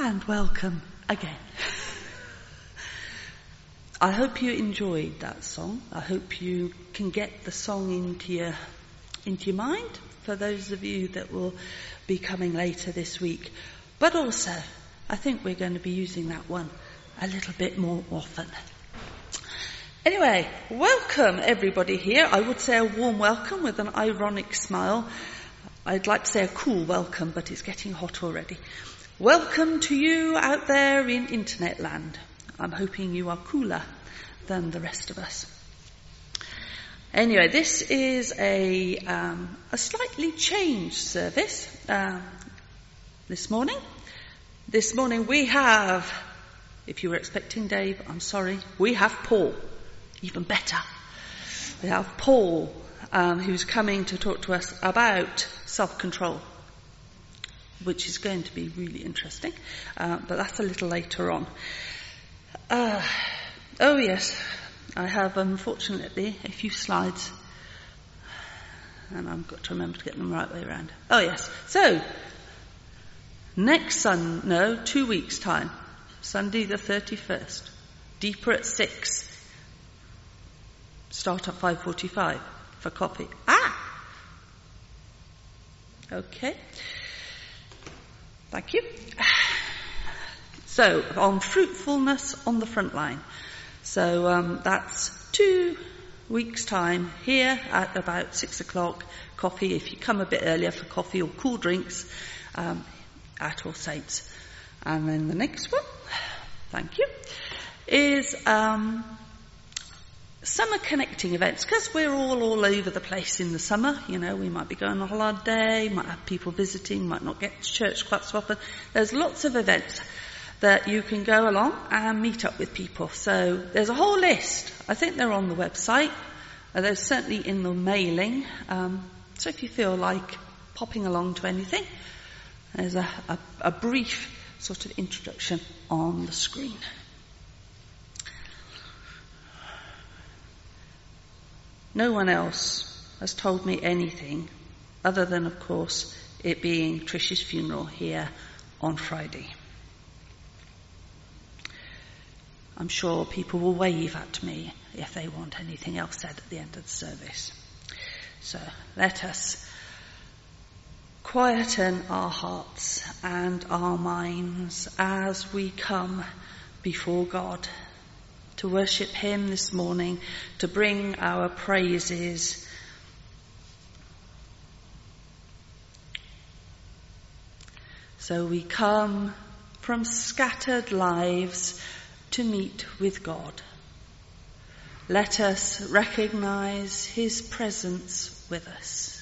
And welcome again. I hope you enjoyed that song. I hope you can get the song into your mind for those of you that will be coming later this week. But also, I think we're going to be using that one a little bit more often. Anyway, welcome everybody here. I would say a warm welcome with an ironic smile. I'd like to say a cool welcome, but it's getting hot already. Welcome to you out there in internet land. I'm hoping you are cooler than the rest of us. Anyway, this is a slightly changed service this morning. This morning we have, if you were expecting Dave, I'm sorry, we have Paul. Even better. We have Paul, who's coming to talk to us about self-control, which is going to be really interesting, but that's a little later on. Oh yes, I have unfortunately a few slides, and I've got to remember to get them the right way around. Oh yes, so next 2 weeks time, Sunday the 31st, deeper at 6, start at 5:45 for coffee. Okay. Thank you. So, on fruitfulness on the front line. So, that's 2 weeks' time here at about 6 o'clock. Coffee, if you come a bit earlier for coffee or cool drinks, at All Saints. And then the next one, thank you, is summer connecting events, because we're all over the place in the summer. You know, we might be going on holiday, might have people visiting, might not get to church quite so often. There's lots of events that you can go along and meet up with people. So there's a whole list. I think they're on the website. They're certainly in the mailing. So if you feel like popping along to anything, there's a brief sort of introduction on the screen. No one else has told me anything other than, of course, it being Trish's funeral here on Friday. I'm sure people will wave at me if they want anything else said at the end of the service. So let us quieten our hearts and our minds as we come before God to worship him this morning, to bring our praises. So we come from scattered lives to meet with God. Let us recognize his presence with us.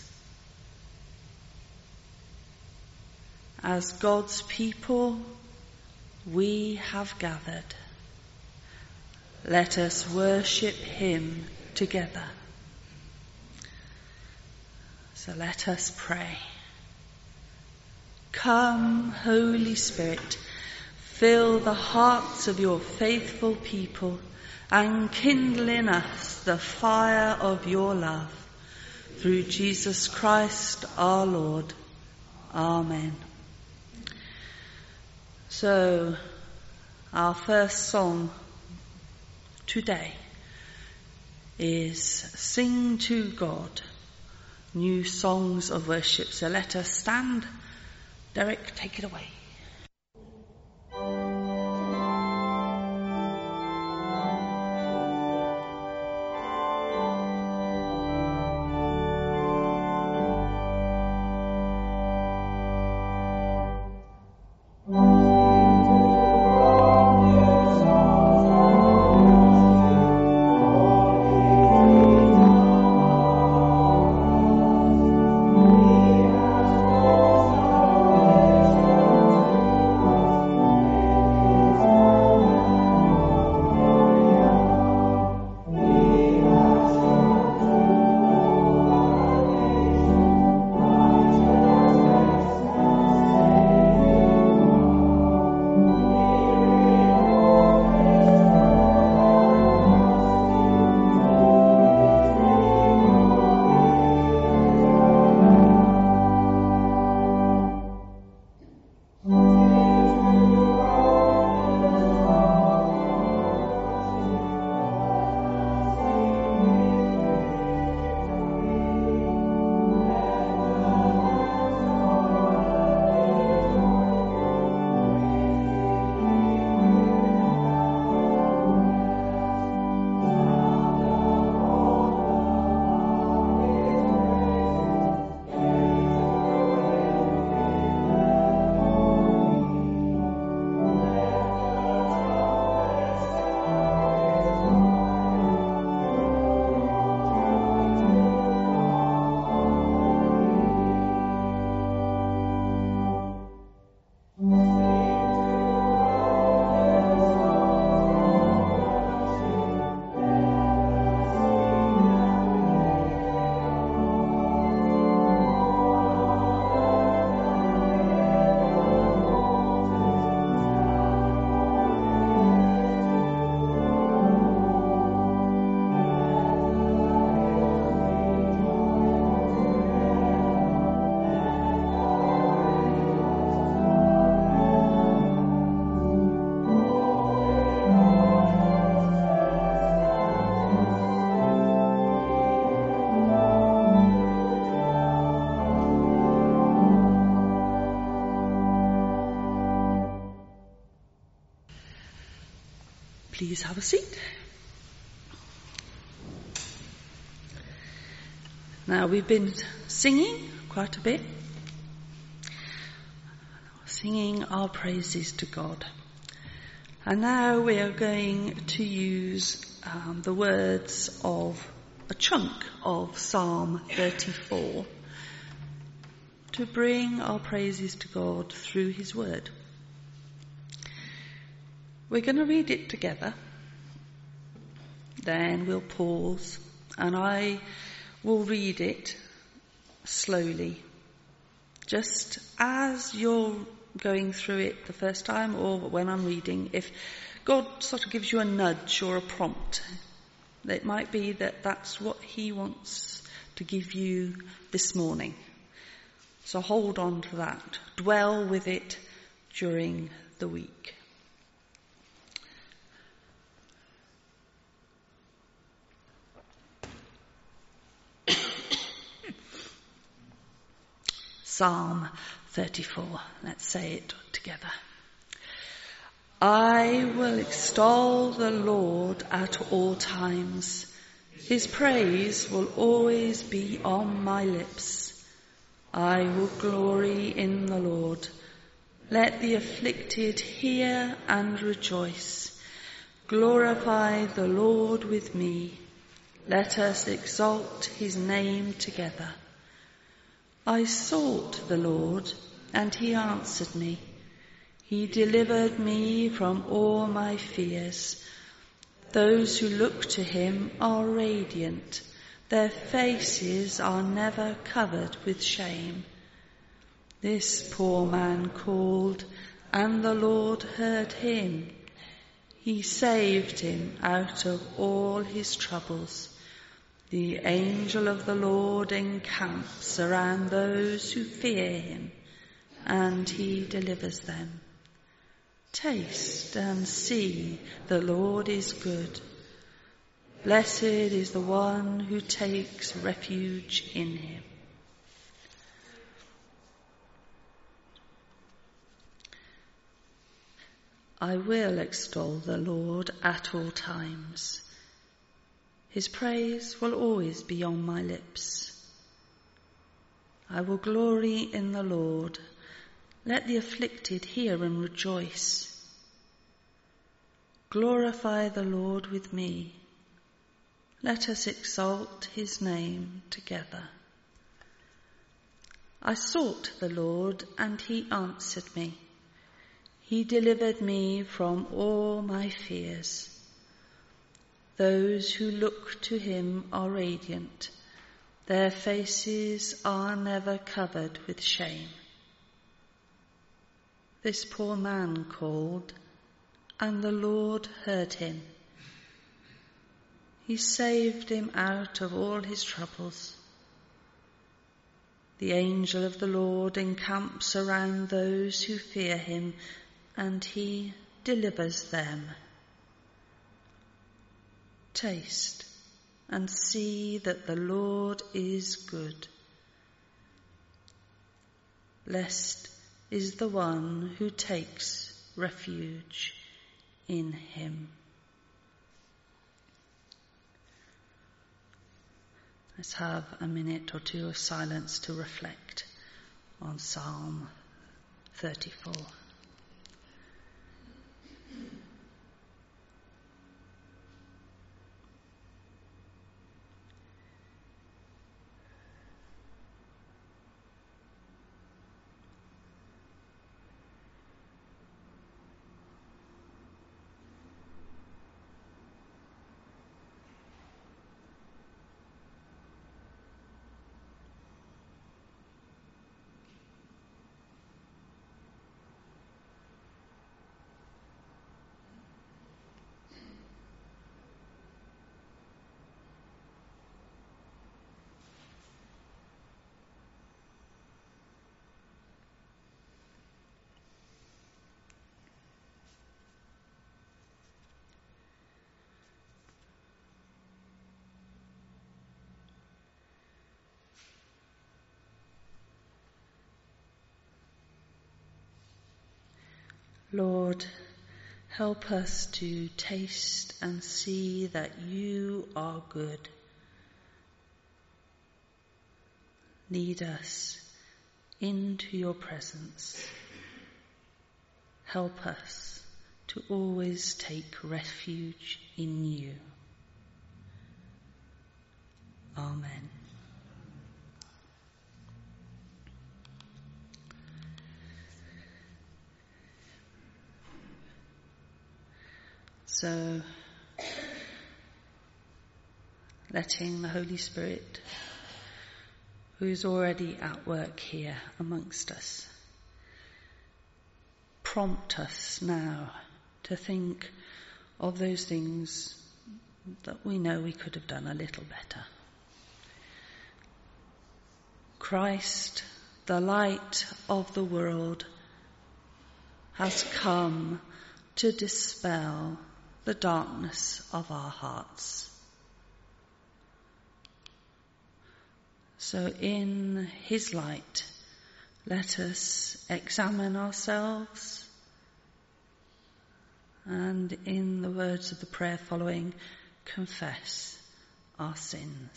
As God's people, we have gathered. Let us worship him together. So let us pray. Come, Holy Spirit, fill the hearts of your faithful people and kindle in us the fire of your love. Through Jesus Christ our Lord. Amen. So, our first song today is Sing to God, New Songs of Worship. So let us stand. Derek, take it away. please have a seat. Now, we've been singing quite a bit, singing our praises to God. And now we are going to use the words of a chunk of Psalm 34 to bring our praises to God through his word. We're going to read it together, then we'll pause, and I will read it slowly, just as you're going through it the first time or when I'm reading. If God sort of gives you a nudge or a prompt, it might be that that's what he wants to give you this morning. So hold on to that. Dwell with it during the week. Psalm 34. Let's say it together. I will extol the Lord at all times. His praise will always be on my lips. I will glory in the Lord. Let the afflicted hear and rejoice. Glorify the Lord with me. Let us exalt his name together. I sought the Lord, and he answered me. He delivered me from all my fears. Those who look to him are radiant. Their faces are never covered with shame. This poor man called, and the Lord heard him. He saved him out of all his troubles. The angel of the Lord encamps around those who fear him, and he delivers them. Taste and see, the Lord is good. Blessed is the one who takes refuge in him. I will extol the Lord at all times. His praise will always be on my lips. I will glory in the Lord. Let the afflicted hear and rejoice. Glorify the Lord with me. Let us exalt his name together. I sought the Lord, and he answered me. He delivered me from all my fears. Those who look to him are radiant. Their faces are never covered with shame. This poor man called, and the Lord heard him. He saved him out of all his troubles. The angel of the Lord encamps around those who fear him, and he delivers them. Taste and see that the Lord is good. Blessed is the one who takes refuge in him. Let's have a minute or two of silence to reflect on Psalm 34. Lord, Help us to taste and see that you are good. Lead us into your presence. Help us to always take refuge in you. Amen. So, letting the Holy Spirit, who's already at work here amongst us, prompt us now to think of those things that we know we could have done a little better. Christ, the light of the world, has come to dispel the darkness of our hearts. So in his light, let us examine ourselves, and in the words of the prayer following, confess our sins.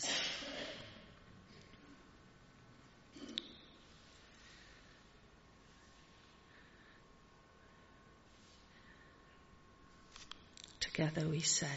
Together we say,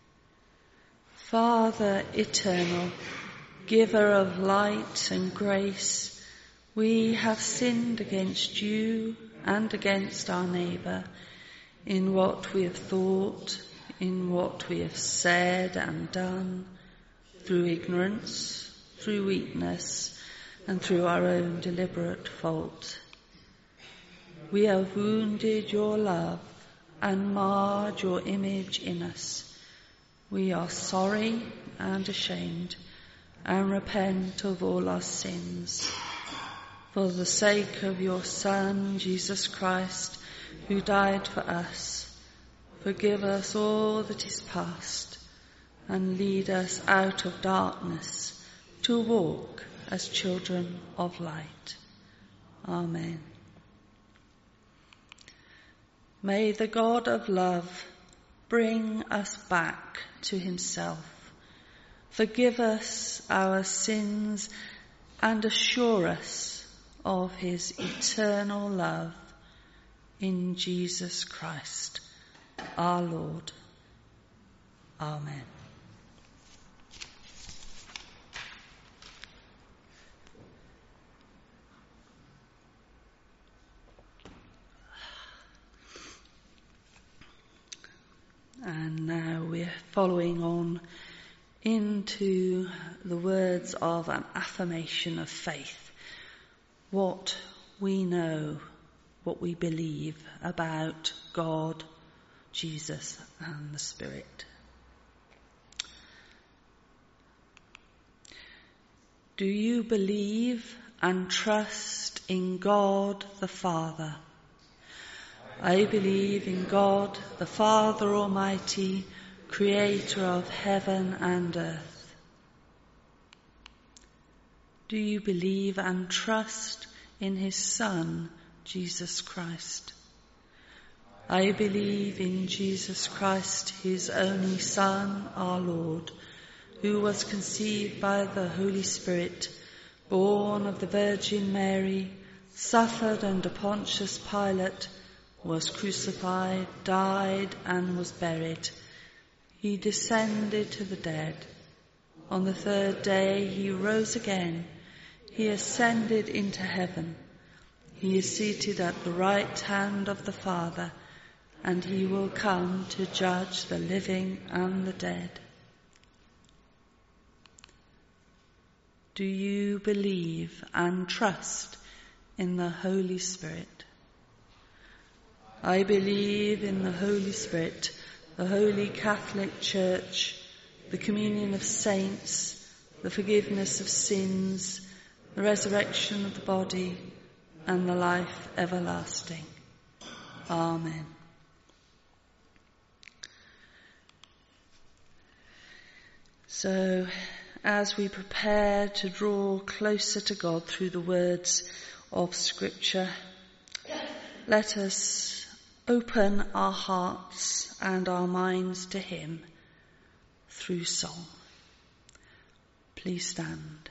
Father eternal, giver of light and grace, we have sinned against you and against our neighbour in what we have thought, in what we have said and done, through ignorance, through weakness, and through our own deliberate fault. We have wounded your love and marred your image in us. We are sorry and ashamed and repent of all our sins. For the sake of your Son, Jesus Christ, who died for us, forgive us all that is past and lead us out of darkness to walk as children of light. Amen. May the God of love bring us back to himself, forgive us our sins, and assure us of his eternal love in Jesus Christ, our Lord. Amen. And now we're following on into the words of an affirmation of faith. What we know, what we believe about God, Jesus, and the Spirit. Do you believe and trust in God the Father? I believe in God, the Father Almighty, creator of heaven and earth. Do you believe and trust in his Son, Jesus Christ? I believe in Jesus Christ, his only Son, our Lord, who was conceived by the Holy Spirit, born of the Virgin Mary, suffered under Pontius Pilate, was crucified, died, and was buried. He descended to the dead. On the third day he rose again. He ascended into heaven. He is seated at the right hand of the Father, and he will come to judge the living and the dead. Do you believe and trust in the Holy Spirit? I believe in the Holy Spirit, the Holy Catholic Church, the communion of saints, the forgiveness of sins, the resurrection of the body, and the life everlasting. Amen. So, as we prepare to draw closer to God through the words of Scripture, let us open our hearts and our minds to him through song. Please stand.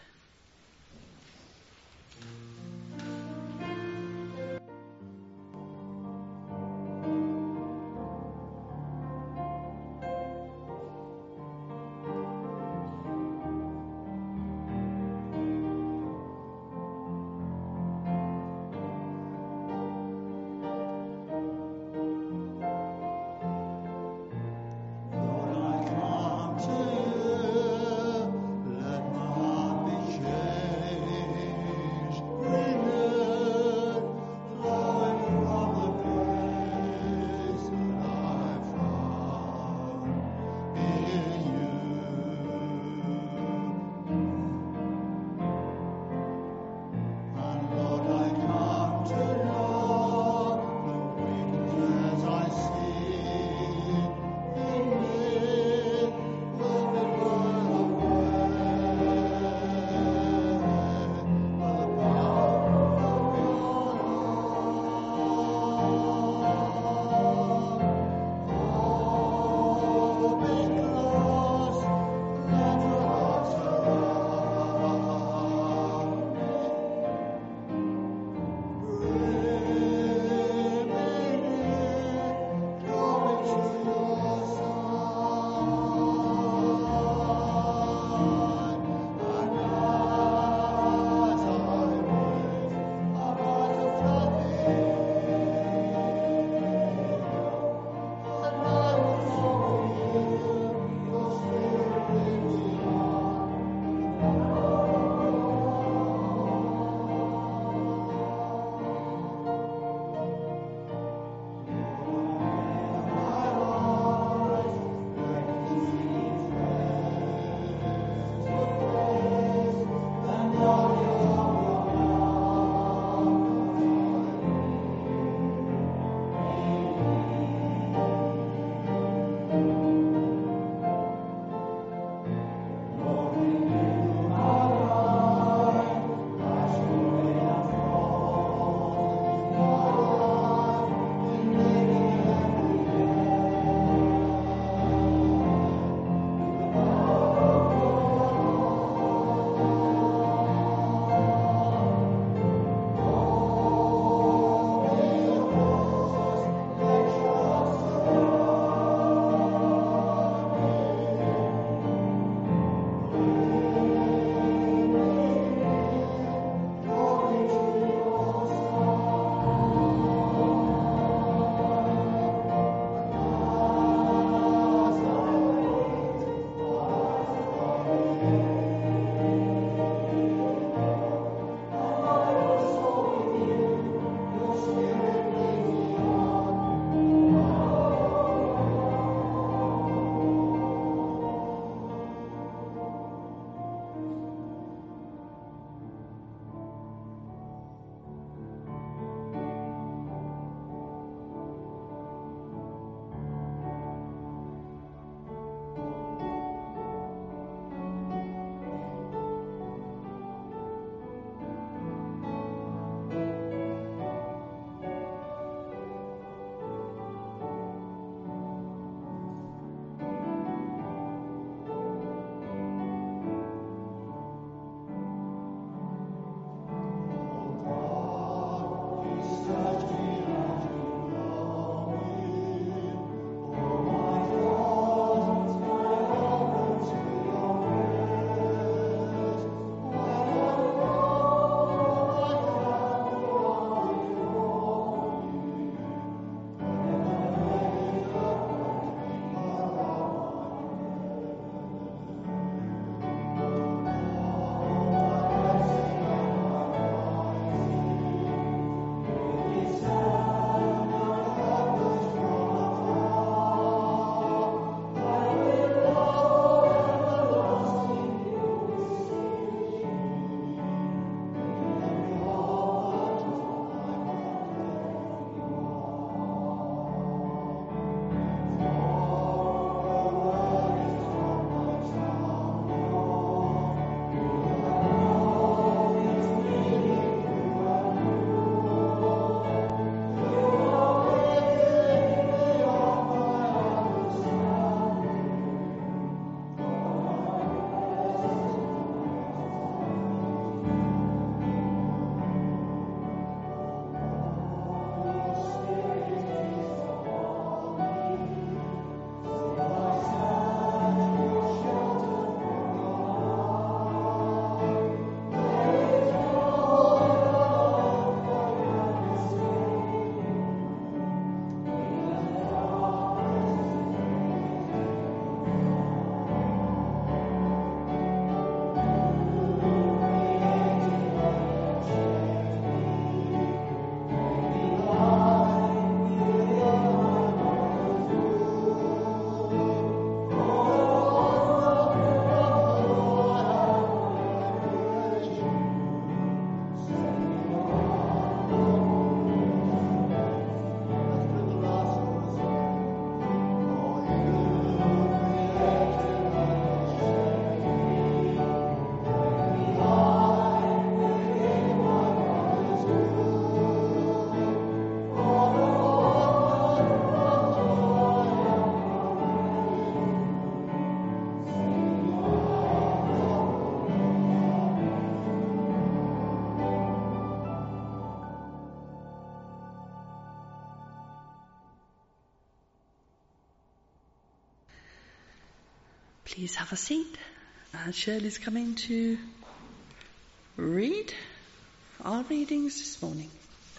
Please have a seat. And Shirley's coming to read our readings this morning.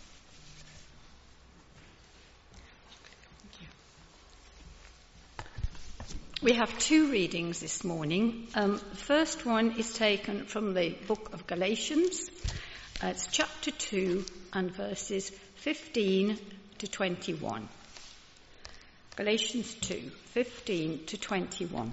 We have two readings this morning. The first one is taken from the book of Galatians. It's chapter 2 and verses 15 to 21. Galatians 2, 15 to 21.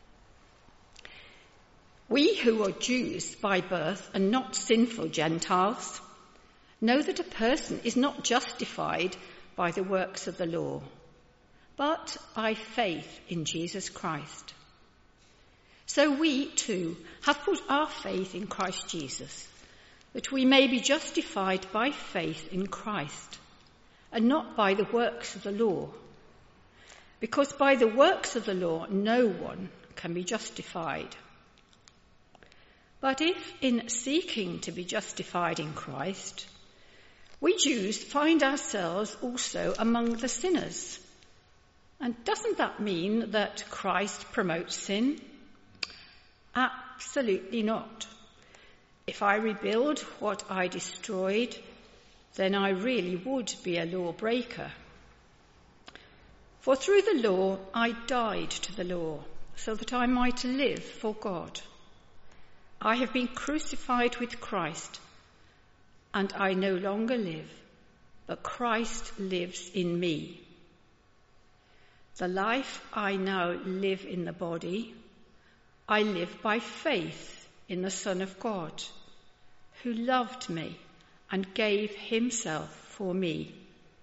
We who are Jews by birth and not sinful Gentiles know that a person is not justified by the works of the law, but by faith in Jesus Christ. So we too have put our faith in Christ Jesus, that we may be justified by faith in Christ, and not by the works of the law. Because by the works of the law no one can be justified. But if in seeking to be justified in Christ, we Jews find ourselves also among the sinners, and doesn't that mean that Christ promotes sin? Absolutely not. If I rebuild what I destroyed, then I really would be a lawbreaker. For through the law I died to the law, so that I might live for God. I have been crucified with Christ, and I no longer live, but Christ lives in me. The life I now live in the body, I live by faith in the Son of God, who loved me and gave himself for me.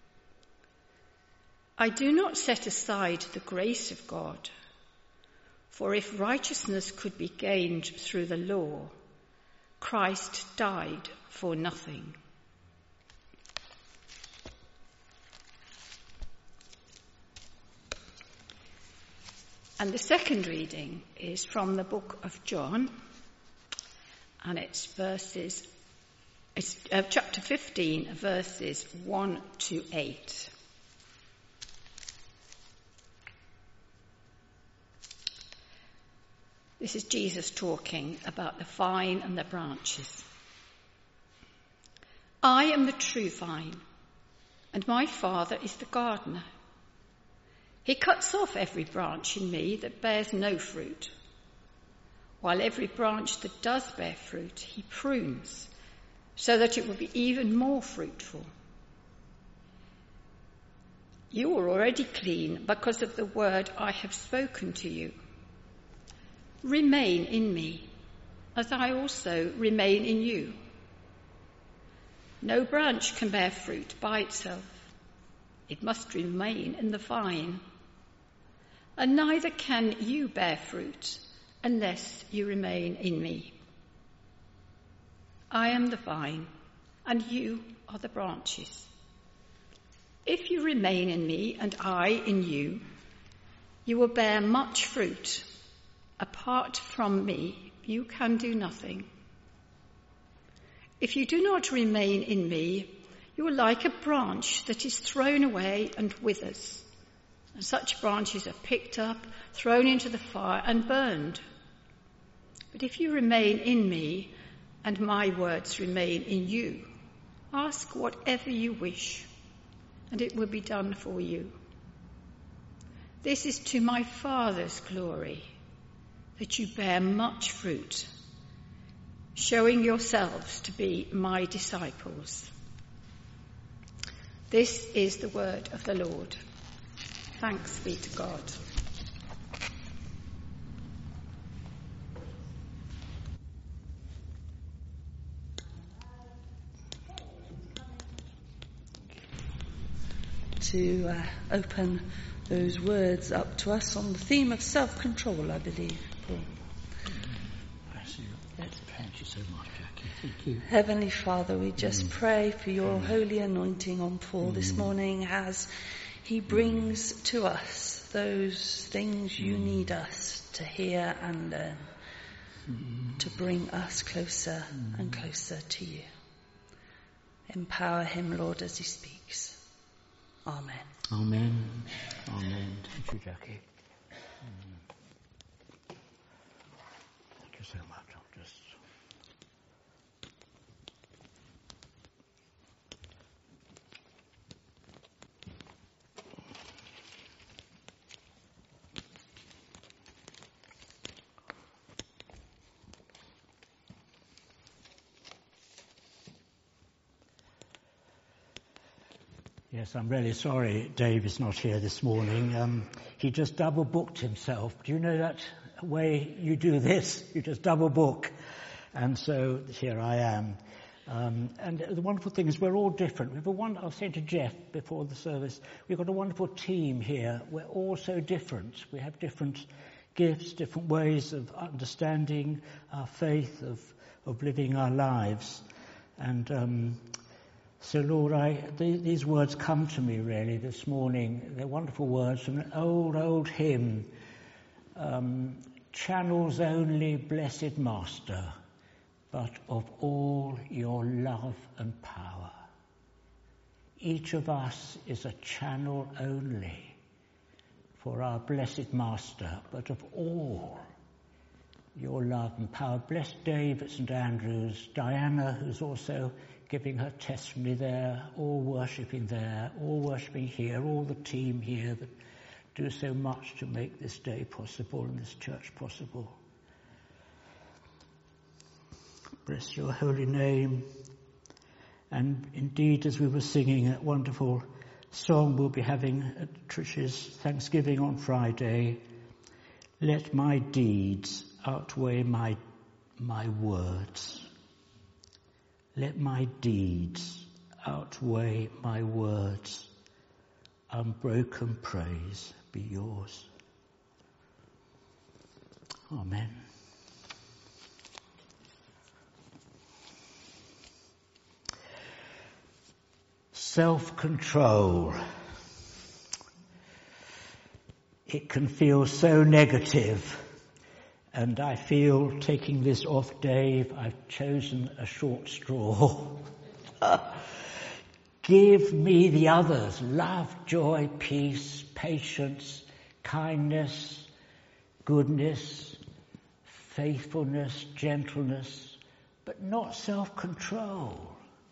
I do not set aside the grace of God, for if righteousness could be gained through the law, Christ died for nothing. And the second reading is from the book of John, and it's chapter 15, verses 1 to 8. This is Jesus talking about the vine and the branches. I am the true vine, and my Father is the gardener. He cuts off every branch in me that bears no fruit, while every branch that does bear fruit he prunes, so that it will be even more fruitful. You are already clean because of the word I have spoken to you. Remain in me, as I also remain in you. No branch can bear fruit by itself. It must remain in the vine. And neither can you bear fruit unless you remain in me. I am the vine, and you are the branches. If you remain in me and I in you, you will bear much fruit. Apart from me, you can do nothing. If you do not remain in me, you are like a branch that is thrown away and withers. And such branches are picked up, thrown into the fire and burned. But if you remain in me, and my words remain in you, ask whatever you wish, and it will be done for you. This is to my Father's glory, that you bear much fruit, showing yourselves to be my disciples. This is the word of the Lord. Thanks be to God. To open those words up to us on the theme of self-control, I believe, Paul. Thank you so much, Jackie. Thank you. Heavenly Father, we just pray for your holy anointing on Paul this morning as he brings to us those things you need us to hear and learn, to bring us closer and closer to you. Empower him, Lord, as he speaks. Amen. Amen. Amen. Thank you, Jackie. Yes, I'm really sorry Dave is not here this morning. He just double booked himself. Do you know that way you do this? You just double book. And so here I am. And the wonderful thing is we're all different. I was saying to Jeff before the service, we've got a wonderful team here. We're all so different. We have different gifts, different ways of understanding our faith, of living our lives. And so, Lord, these words come to me really this morning. They're wonderful words from an old hymn. Channels only, blessed Master, but of all your love and power. Each of us is a channel only for our blessed Master, but of all your love and power. Bless Dave at St Andrews, Diana, who's also giving her testimony there, all worshipping here, all the team here that do so much to make this day possible and this church possible. Bless your holy name. And indeed, as we were singing that wonderful song we'll be having at Trish's Thanksgiving on Friday, let my deeds outweigh my words. Let my deeds outweigh my words. Unbroken praise be yours. Amen. Self-control. It can feel so negative. And I feel, taking this off Dave, I've chosen a short straw. Give me the others: love, joy, peace, patience, kindness, goodness, faithfulness, gentleness, but not self-control.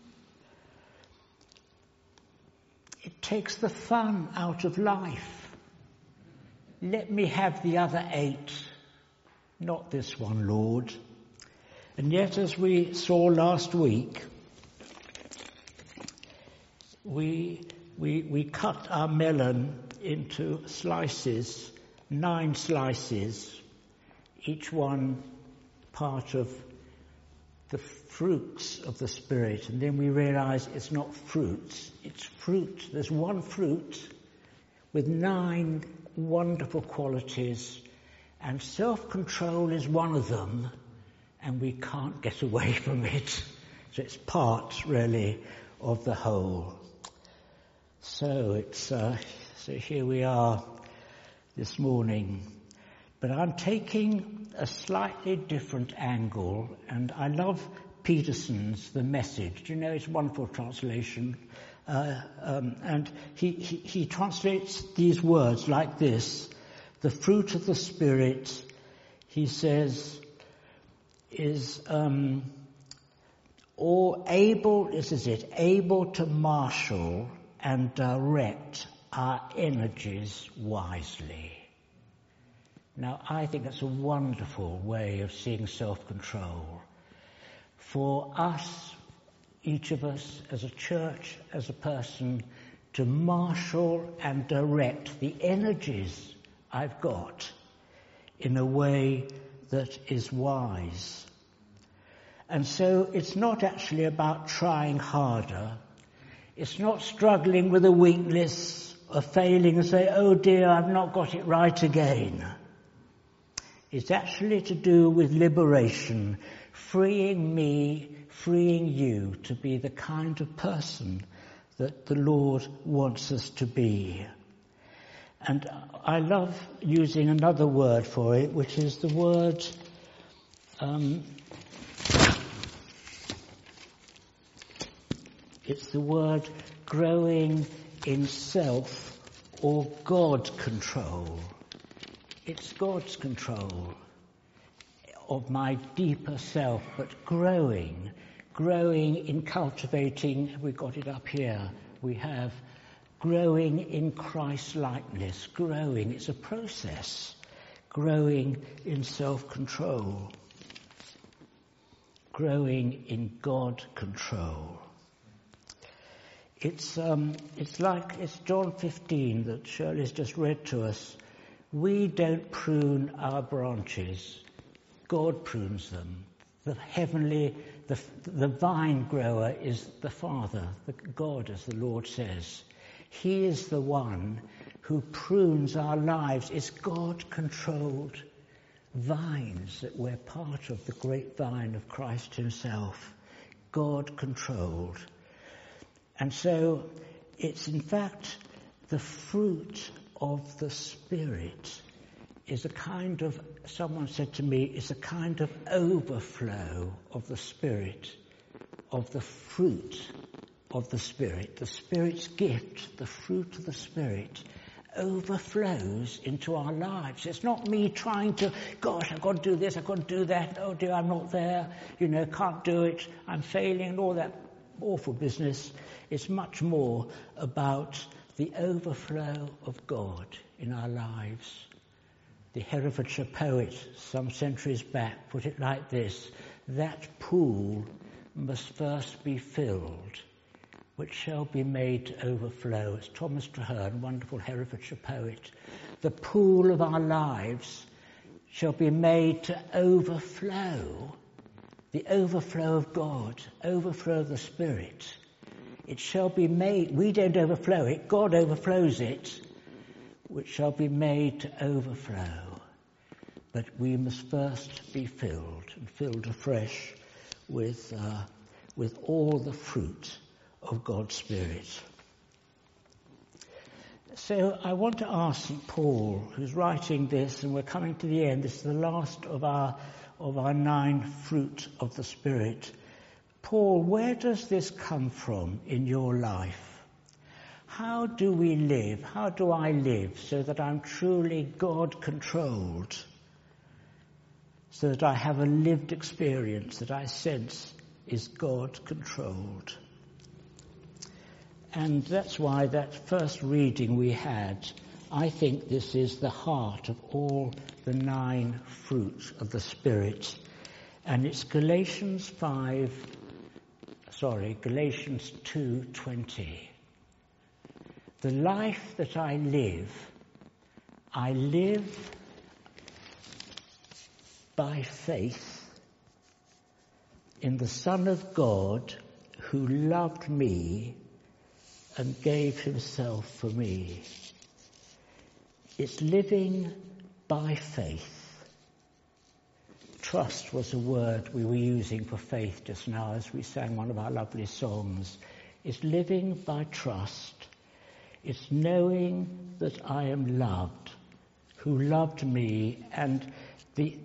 It takes the fun out of life. Let me have the other 8. Not this one, Lord. And yet, as we saw last week, we cut our melon into slices, 9 slices, each one part of the fruits of the Spirit. And then we realize it's not fruits, it's fruit. There's one fruit with 9 wonderful qualities, and self-control is one of them, and we can't get away from it. So it's part, really, of the whole. So so here we are this morning. But I'm taking a slightly different angle, and I love Peterson's The Message. Do you know, it's a wonderful translation. And he translates these words like this: the fruit of the Spirit, he says, is able to marshal and direct our energies wisely. Now, I think that's a wonderful way of seeing self-control. For us, each of us, as a church, as a person, to marshal and direct the energies I've got in a way that is wise. And so it's not actually about trying harder. It's not struggling with a weakness or failing and say, oh dear, I've not got it right again. It's actually to do with liberation, freeing me, freeing you to be the kind of person that the Lord wants us to be. And I love using another word for it, which is the word it's the word growing in self or God control. It's God's control of my deeper self, but growing in cultivating, we've got it up here, we have growing in Christ-likeness, growing, it's a process, growing in self-control, growing in God control. It's John 15 that Shirley's just read to us. We don't prune our branches. God prunes them. The vine grower is the Father, God, as the Lord says. He is the one who prunes our lives. It's God-controlled vines that we're part of, the great vine of Christ himself. God-controlled. And so it's in fact the fruit of the Spirit is a kind of, someone said to me, is a kind of overflow of the Spirit, of the fruit of the Spirit. The Spirit's gift, the fruit of the Spirit, overflows into our lives. It's not me trying to, gosh, I've got to do this, I've got to do that, oh dear, I'm not there, can't do it, I'm failing, and all that awful business. It's much more about the overflow of God in our lives. The Herefordshire poet, some centuries back, put it like this: that pool must first be filled, which shall be made to overflow. It's Thomas Traherne, wonderful Herefordshire poet. The pool of our lives shall be made to overflow. The overflow of God, overflow of the Spirit. It shall be made, we don't overflow it, God overflows it, which shall be made to overflow. But we must first be filled, and filled afresh with all the fruit of God's Spirit. So I want to ask St. Paul, who's writing this, and we're coming to the end, this is the last of our 9 fruit of the Spirit. Paul, where does this come from in your life? How do we live? How do I live so that I'm truly God-controlled? So that I have a lived experience that I sense is God-controlled. And that's why that first reading we had, I think this is the heart of all the 9 fruits of the Spirit. And it's Galatians 2:20. The life that I live by faith in the Son of God who loved me and gave himself for me. It's living by faith. Trust was a word we were using for faith just now as we sang one of our lovely songs. It's living by trust. It's knowing that I am loved, who loved me, and the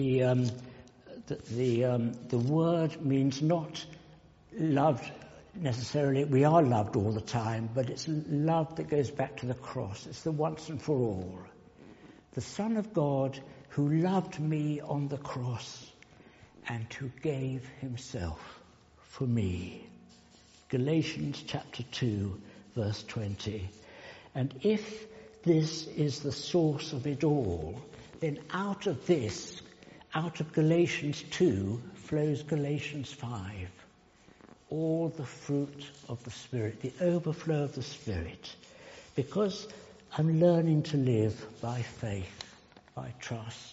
word means not loved necessarily. We are loved all the time, but it's love that goes back to the cross. It's the once and for all. The Son of God who loved me on the cross and who gave himself for me. Galatians chapter 2, verse 20. And if this is the source of it all, then out of Galatians 2, flows Galatians 5. All the fruit of the Spirit, the overflow of the Spirit. Because I'm learning to live by faith, by trust.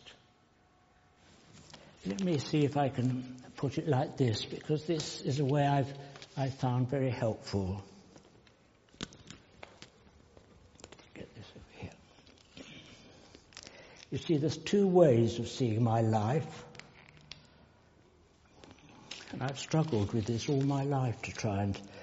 Let me see if I can put it like this, because this is a way I've found very helpful. Get this over here. You see, there's 2 ways of seeing my life. And I've struggled with this all my life to try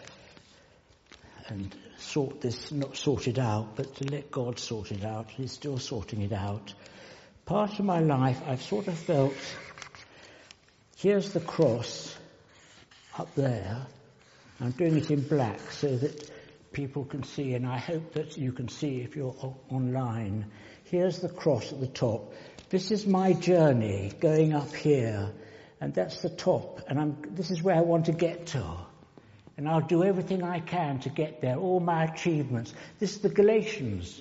and sort this, not sort it out, but to let God sort it out. He's still sorting it out. Part of my life I've sort of felt, here's the cross up there. I'm doing it in black so that people can see, and I hope that you can see if you're online. Here's the cross at the top. This is my journey going up here. And that's the top, and this is where I want to get to. And I'll do everything I can to get there, all my achievements. This is the Galatians.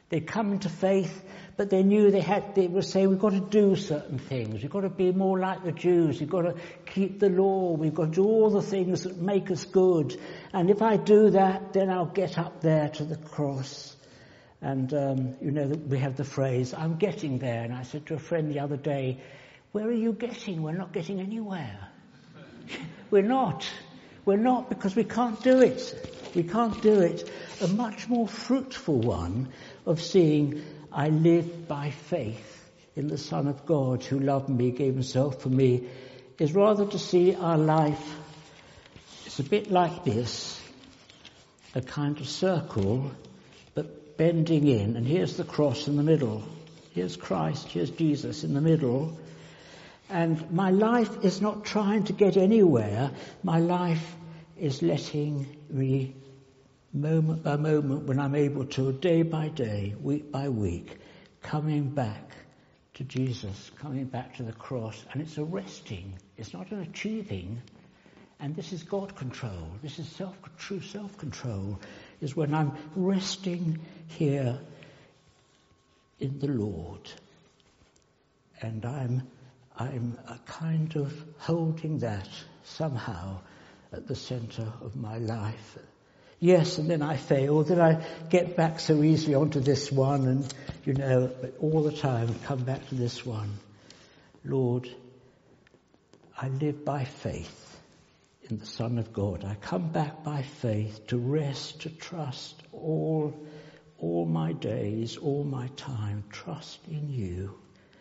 They'd come into faith, but they knew they were saying, we've got to do certain things. We've got to be more like the Jews. We've got to keep the law. We've got to do all the things that make us good. And if I do that, then I'll get up there to the cross. And, we have the phrase, I'm getting there. And I said to a friend the other day, where are you getting? We're not getting anywhere. We're not. We're not, because we can't do it. We can't do it. A much more fruitful one of seeing I live by faith in the Son of God who loved me, gave himself for me, is rather to see our life, it's a bit like this, a kind of circle, but bending in. And here's the cross in the middle. Here's Christ, here's Jesus in the middle. And my life is not trying to get anywhere. My life is letting me, moment by moment, when I'm able to, day by day, week by week, coming back to Jesus, coming back to the cross. And it's a resting. It's not an achieving. And this is God control. This is true self-control, is when I'm resting here in the Lord. And I'm a kind of holding that somehow at the centre of my life. Yes, and then I fail, then I get back so easily onto this one, and, but all the time come back to this one. Lord, I live by faith in the Son of God. I come back by faith to rest, to trust all my days, all my time, trust in you.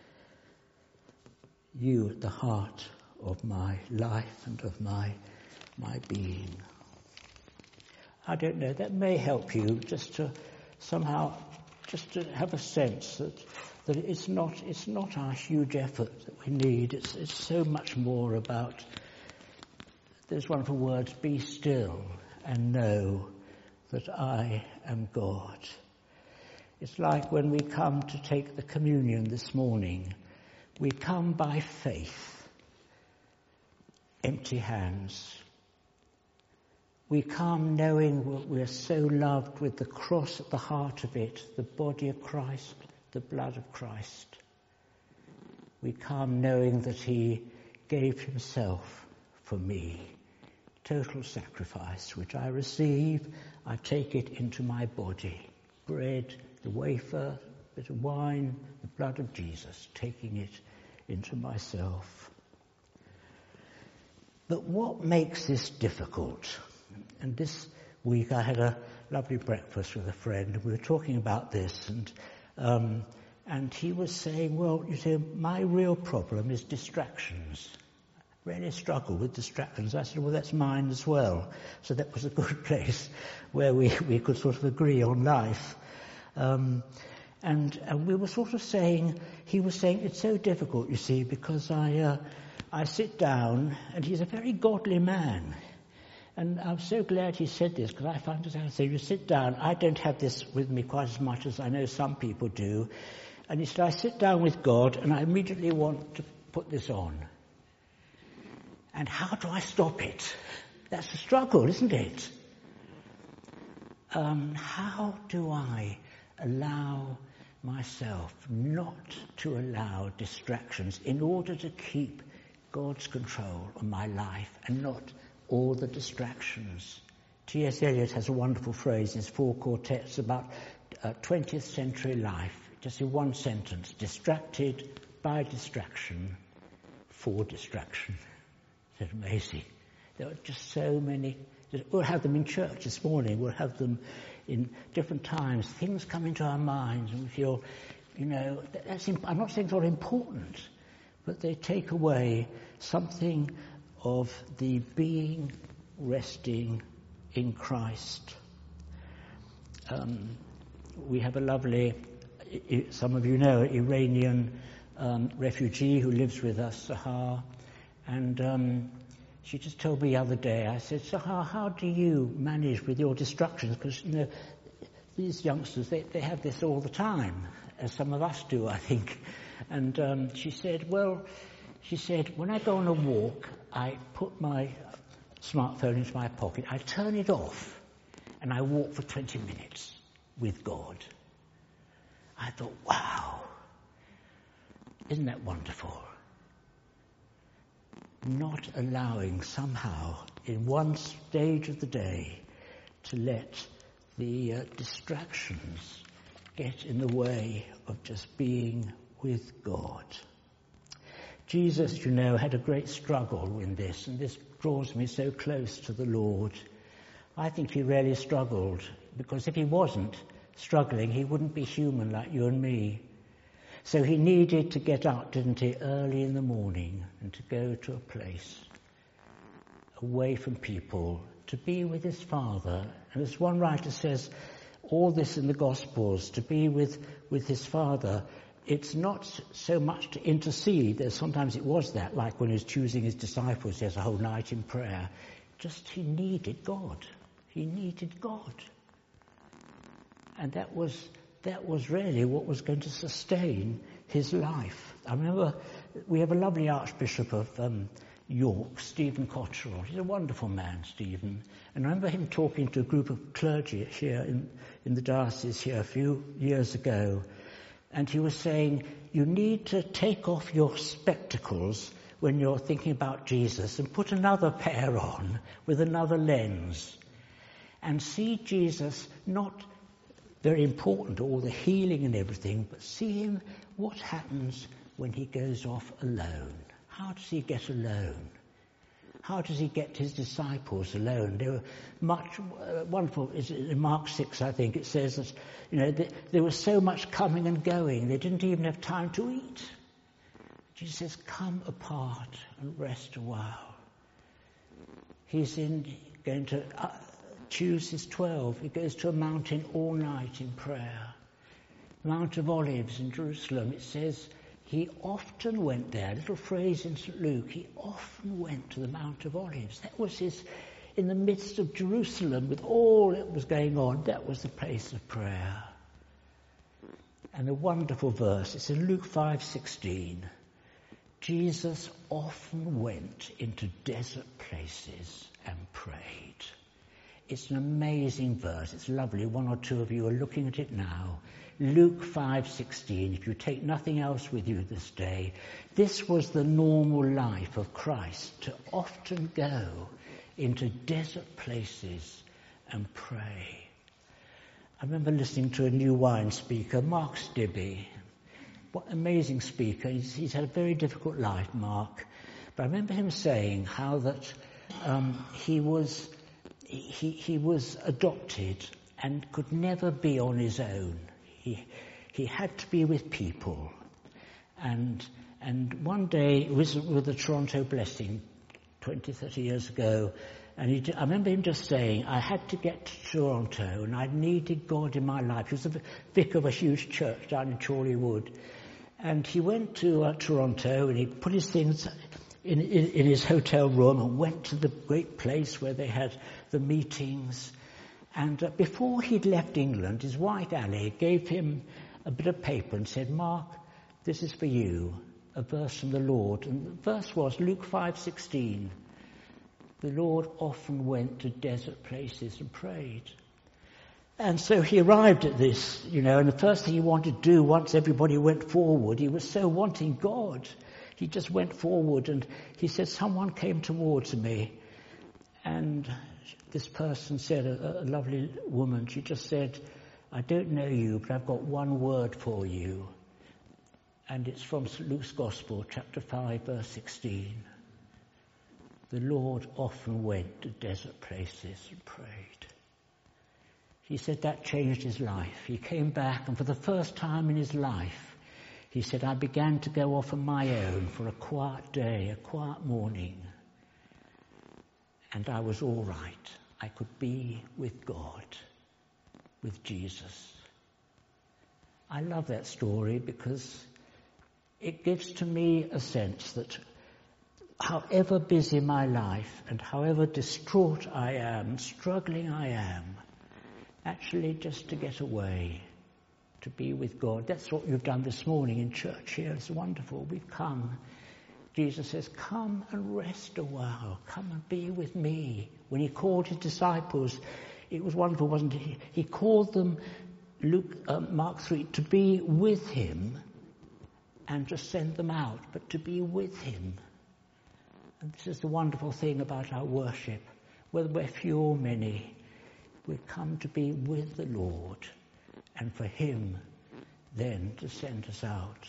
You at the heart of my life and of my being. I don't know, that may help you just to have a sense that it's not our huge effort that we need. It's so much more about those wonderful words, be still and know that I am God. It's like when we come to take the communion this morning. We come by faith, empty hands. We come knowing we're so loved with the cross at the heart of it, the body of Christ, the blood of Christ. We come knowing that he gave himself for me. Total sacrifice, which I receive, I take it into my body. Bread, the wafer, bit of wine, the blood of Jesus, taking it into myself. But what makes this difficult? And this week I had a lovely breakfast with a friend, and we were talking about this, and he was saying, well, my real problem is distractions. I really struggle with distractions. I said, well, that's mine as well. So that was a good place where we could sort of agree on life. And we were sort of saying, he was saying, it's so difficult, you see, because I sit down, and he's a very godly man. And I'm so glad he said this, because I found it out. So you sit down, I don't have this with me quite as much as I know some people do. And he said, I sit down with God, and I immediately want to put this on. And how do I stop it? That's the struggle, isn't it? How do I allow myself not to allow distractions in order to keep God's control on my life and not all the distractions? T.S. Eliot has a wonderful phrase in his 4 quartets about 20th century life, just in one sentence: distracted by distraction for distraction. Isn't that amazing? There are just so many. We'll have them in church this morning. We'll have them in different times. Things come into our minds and we feel, I'm not saying it's not important, but they take away something of the being resting in Christ. We have a lovely, some of you know, Iranian refugee who lives with us, Sahar, and she just told me the other day, I said, Sahar, how do you manage with your distractions? Because, these youngsters, they have this all the time, as some of us do, I think. And she said, when I go on a walk, I put my smartphone into my pocket, I turn it off, and I walk for 20 minutes with God. I thought, wow, isn't that wonderful? Not allowing somehow in one stage of the day to let the distractions get in the way of just being with God. Jesus, you know, had a great struggle in this, and this draws me so close to the Lord. I think he really struggled, because if he wasn't struggling, he wouldn't be human like you and me. So he needed to get up, didn't he, early in the morning and to go to a place away from people, to be with his Father. And as one writer says, all this in the Gospels, to be with his Father, it's not so much to intercede. There's sometimes it was that, like when he was choosing his disciples, there's a whole night in prayer. Just he needed God. He needed God. And that was really what was going to sustain his life. I remember we have a lovely Archbishop of York, Stephen Cotterill. He's a wonderful man, Stephen. And I remember him talking to a group of clergy here in the diocese here a few years ago. And he was saying, you need to take off your spectacles when you're thinking about Jesus and put another pair on with another lens and see Jesus not very important, all the healing and everything, but see him, what happens when he goes off alone. How does he get alone? How does he get his disciples alone? They were much wonderful. In Mark 6, I think, it says that, you know, there was so much coming and going, they didn't even have time to eat. Jesus says, come apart and rest a while. He's going to choose his 12. He goes to a mountain all night in prayer. Mount of Olives in Jerusalem, it says, he often went there. A little phrase in St. Luke, he often went to the Mount of Olives. That was in the midst of Jerusalem with all that was going on, that was the place of prayer. And a wonderful verse, it's in Luke 5:16. Jesus often went into desert places and prayed. It's an amazing verse. It's lovely. One or two of you are looking at it now. Luke 5:16. If you take nothing else with you this day, this was the normal life of Christ, to often go into desert places and pray. I remember listening to a New Wine speaker, Mark Stibbe. What an amazing speaker. He's had a very difficult life, Mark. But I remember him saying how that he was adopted and could never be on his own. He had to be with people. And one day, it was with the Toronto Blessing 20, 30 years ago, and I remember him just saying, I had to get to Toronto and I needed God in my life. He was the vicar of a huge church down in Chorley Wood. And he went to Toronto and he put his things in his hotel room and went to the great place where they had the meetings. And before he'd left England, his wife Ali gave him a bit of paper and said, Mark, this is for you, a verse from the Lord. And the verse was Luke 5:16. The Lord often went to desert places and prayed. And so he arrived at this, and the first thing he wanted to do once everybody went forward, he was so wanting God. He just went forward and he said, someone came towards me and this person said, a lovely woman, she just said, I don't know you, but I've got one word for you. And it's from St. Luke's Gospel, chapter 5, verse 16. The Lord often went to desert places and prayed. He said that changed his life. He came back, and for the first time in his life, he said, I began to go off on my own for a quiet day, a quiet morning. And I was all right. I could be with God, with Jesus. I love that story because it gives to me a sense that however busy my life and however distraught I am, struggling I am, actually just to get away, to be with God. That's what you've done this morning in church here. It's wonderful. We've come. Jesus says, come and rest a while. Come and be with me. When he called his disciples, it was wonderful, wasn't it? He called them Mark 3, to be with him and to send them out, but to be with him. And this is the wonderful thing about our worship. Whether we're few or many, we come to be with the Lord and for him then to send us out.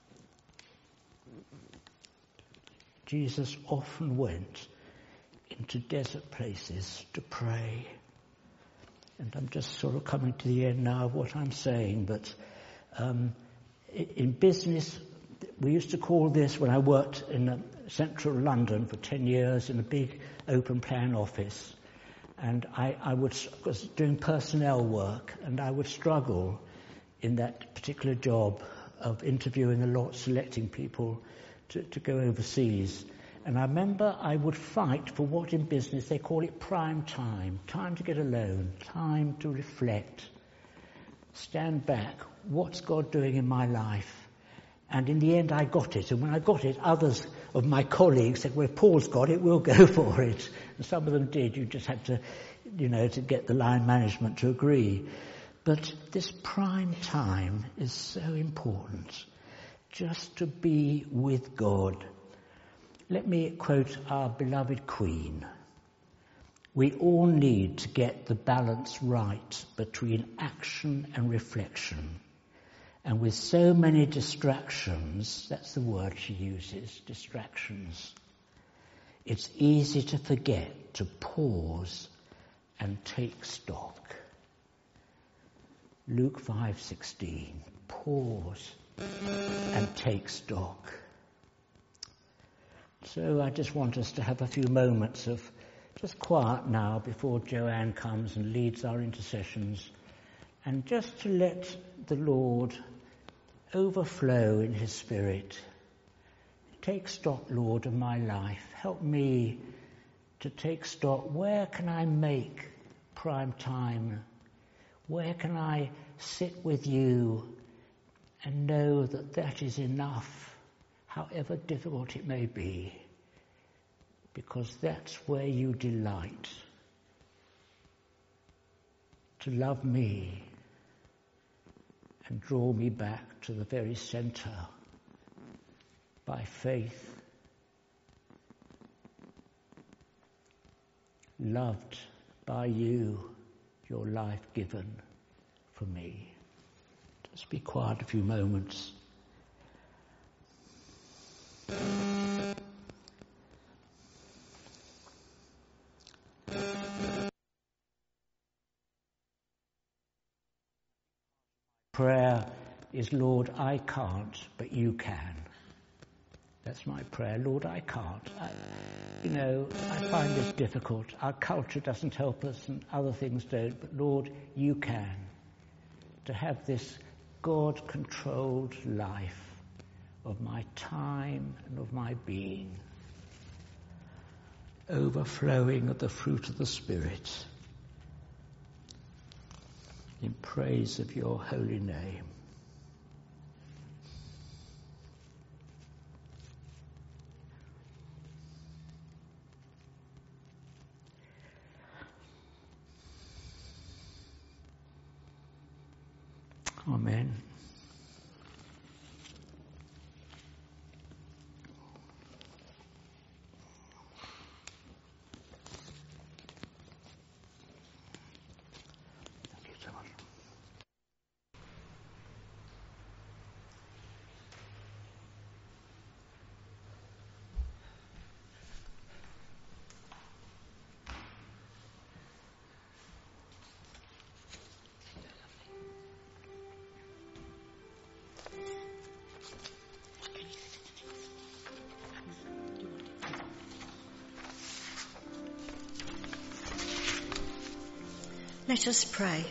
Jesus often went into desert places to pray. And I'm just sort of coming to the end now of what I'm saying, but in business, we used to call this, when I worked in central London for 10 years in a big open plan office, and I was doing personnel work, and I would struggle in that particular job of interviewing a lot, selecting people to go overseas. And I remember I would fight for what in business they call it prime time to get alone, time to reflect, stand back, what's God doing in my life? And in the end I got it. And when I got it, others of my colleagues said, well, if Paul's got it, we'll go for it. And some of them did. You just had to, to get the line management to agree. But this prime time is so important, just to be with God. Let me quote our beloved Queen. We all need to get the balance right between action and reflection. And with so many distractions, that's the word she uses, distractions, it's easy to forget to pause and take stock. Luke 5:16, pause and take stock. So I just want us to have a few moments of just quiet now before Joanne comes and leads our intercessions, and just to let the Lord overflow in his Spirit. Take stock, Lord, of my life. Help me to take stock. Where can I make prime time? Where can I sit with you and know that that is enough, however difficult it may be, because that's where you delight, to love me and draw me back to the very centre by faith, loved by you, your life given for me. Just be quiet a few moments. Prayer is, Lord, I can't, but you can. That's my prayer. Lord, I can't. I find this difficult. Our culture doesn't help us and other things don't, but Lord, you can. To have this God-controlled life of my time and of my being, overflowing of the fruit of the Spirit, in praise of your holy name. Amen. Thank you so much. Let us pray.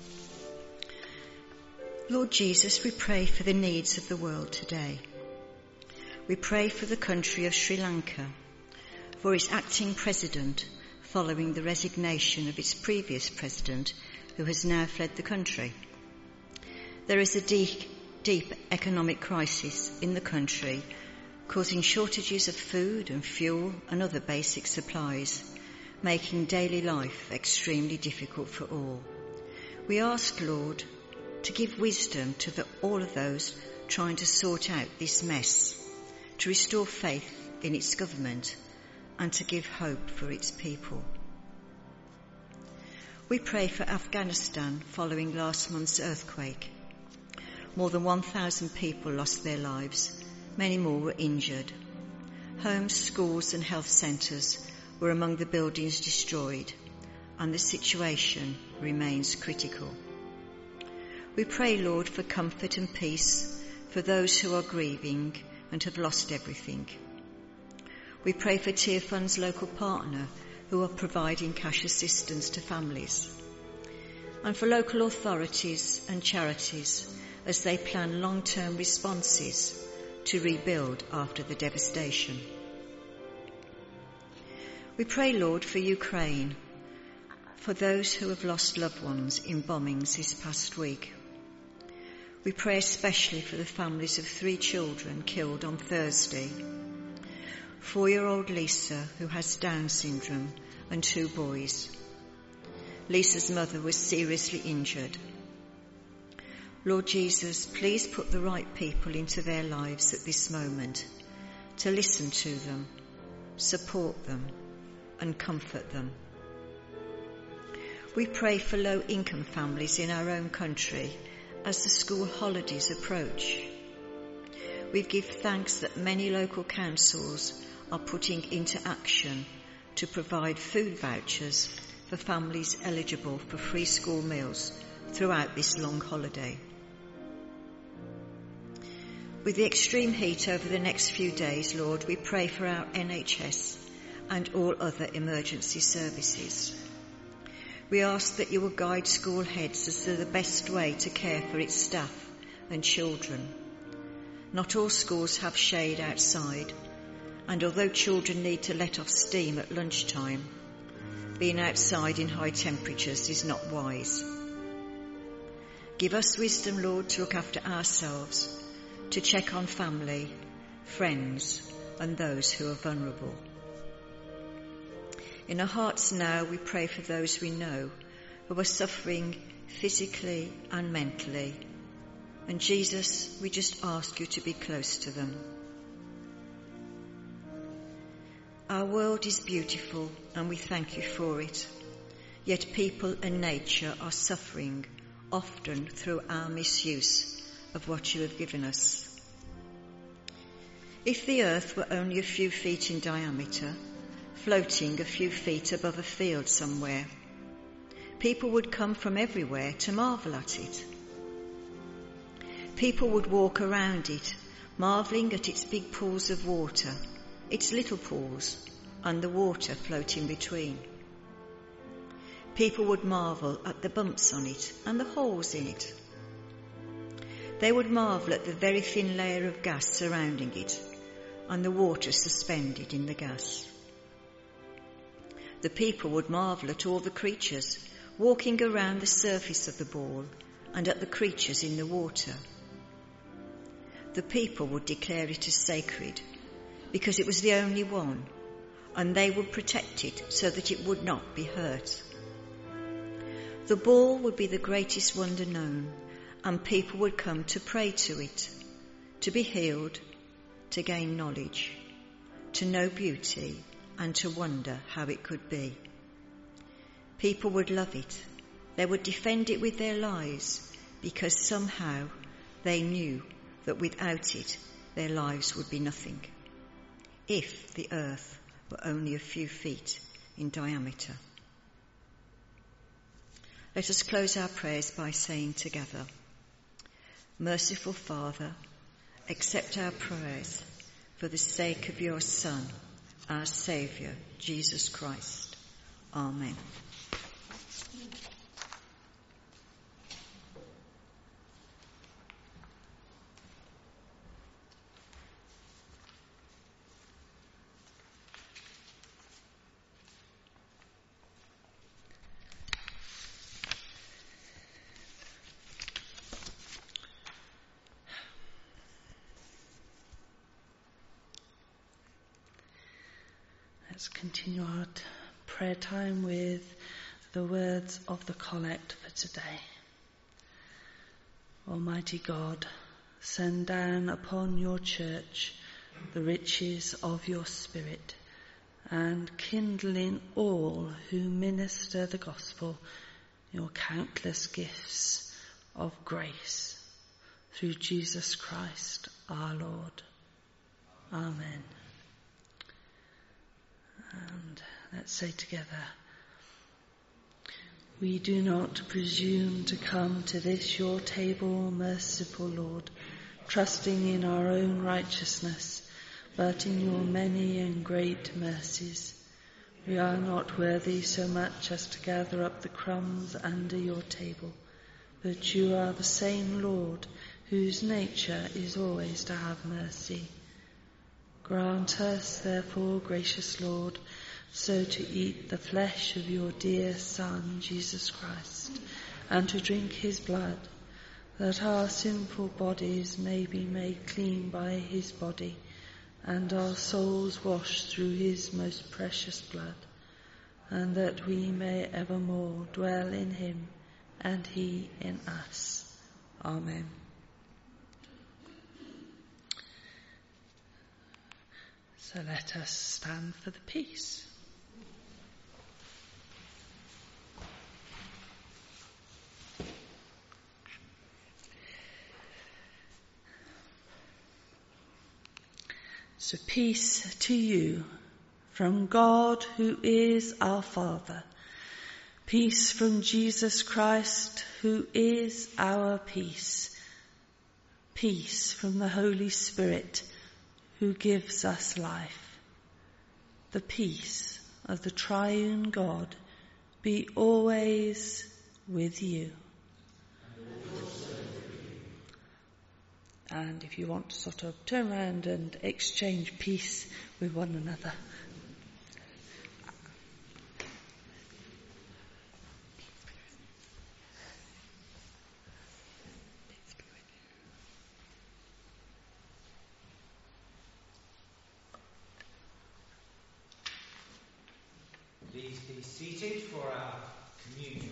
Lord Jesus, we pray for the needs of the world today. We pray for the country of Sri Lanka, for its acting president following the resignation of its previous president, who has now fled the country. There is a deep economic crisis in the country, causing shortages of food and fuel and other basic supplies, making daily life extremely difficult for all. We ask, Lord, to give wisdom to all of those trying to sort out this mess, to restore faith in its government, and to give hope for its people. We pray for Afghanistan following last month's earthquake. More than 1,000 people lost their lives. Many more were injured. Homes, schools and health centres were among the buildings destroyed, and the situation remains critical. We pray, Lord, for comfort and peace for those who are grieving and have lost everything. We pray for Tear Fund's local partner who are providing cash assistance to families, and for local authorities and charities as they plan long-term responses to rebuild after the devastation. We pray, Lord, for Ukraine, for those who have lost loved ones in bombings this past week. We pray especially for the families of 3 children killed on Thursday. 4-year-old Lisa, who has Down syndrome, and 2 boys. Lisa's mother was seriously injured. Lord Jesus, please put the right people into their lives at this moment to listen to them, support them, and comfort them. We pray for low-income families in our own country as the school holidays approach. We give thanks that many local councils are putting into action to provide food vouchers for families eligible for free school meals throughout this long holiday. With the extreme heat over the next few days, Lord, we pray for our NHS and all other emergency services. We ask that you will guide school heads as to the best way to care for its staff and children. Not all schools have shade outside, and although children need to let off steam at lunchtime, being outside in high temperatures is not wise. Give us wisdom, Lord, to look after ourselves, to check on family, friends, and those who are vulnerable. In our hearts now, we pray for those we know who are suffering physically and mentally. And Jesus, we just ask you to be close to them. Our world is beautiful and we thank you for it. Yet people and nature are suffering, often through our misuse of what you have given us. If the earth were only a few feet in diameter, floating a few feet above a field somewhere, people would come from everywhere to marvel at it. People would walk around it, marvelling at its big pools of water, its little pools, and the water floating between. People would marvel at the bumps on it and the holes in it. They would marvel at the very thin layer of gas surrounding it and the water suspended in the gas. The people would marvel at all the creatures walking around the surface of the ball and at the creatures in the water. The people would declare it as sacred because it was the only one, and they would protect it so that it would not be hurt. The ball would be the greatest wonder known, and people would come to pray to it, to be healed, to gain knowledge, to know beauty, and to wonder how it could be. People would love it. They would defend it with their lives because somehow they knew that without it their lives would be nothing, if the earth were only a few feet in diameter. Let us close our prayers by saying together, Merciful Father, accept our prayers for the sake of your Son, our Saviour, Jesus Christ. Amen. Let's continue our prayer time with the words of the collect for today. Almighty God, send down upon your church the riches of your Spirit, and kindle in all who minister the gospel your countless gifts of grace, through Jesus Christ our Lord. Amen. And let's say together, we do not presume to come to this your table, merciful Lord, trusting in our own righteousness, but in your many and great mercies. We are not worthy so much as to gather up the crumbs under your table, but you are the same Lord, whose nature is always to have mercy. Grant us, therefore, gracious Lord, so to eat the flesh of your dear Son, Jesus Christ, and to drink his blood, that our sinful bodies may be made clean by his body, and our souls washed through his most precious blood, and that we may evermore dwell in him, and he in us. Amen. So let us stand for the peace. So peace to you from God who is our Father. Peace from Jesus Christ who is our peace. Peace from the Holy Spirit who gives us life. The peace of the triune God be always with you. And if you want to sort of turn around and exchange peace with one another. Please be seated for our communion.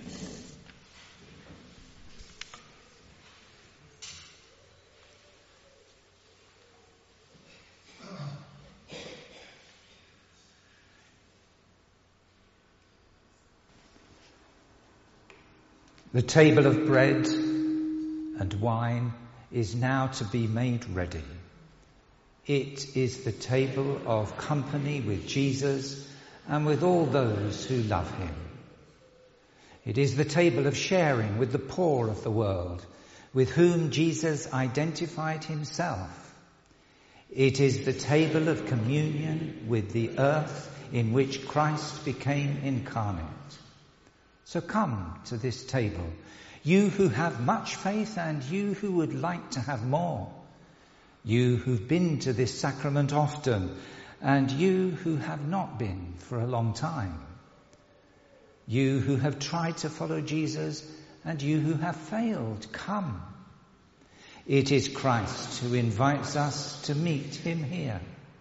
The table of bread and wine is now to be made ready. It is the table of company with Jesus and with all those who love him. It is the table of sharing with the poor of the world, with whom Jesus identified himself. It is the table of communion with the earth in which Christ became incarnate. So come to this table, you who have much faith and you who would like to have more. You who've been to this sacrament often and you who have not been for a long time. You who have tried to follow Jesus and you who have failed, come. It is Christ who invites us to meet him here.